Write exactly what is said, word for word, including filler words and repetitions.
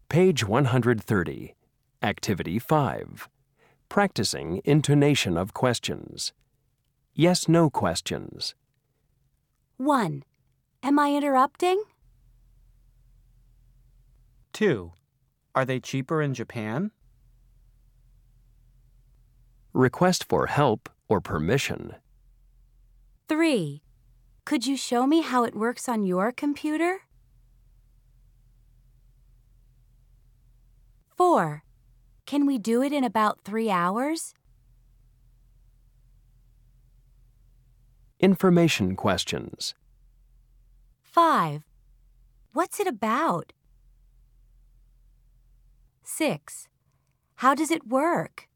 Page one hundred thirty. Activity five. Practicing intonation of questions. Yes-no questions. one. Am I interrupting? two. Are they cheaper in Japan? Request for help or permission. three. Could you show me how it works on your computer? four. Can we do it in about three hours? Information questions. five. What's it about? six. How does it work?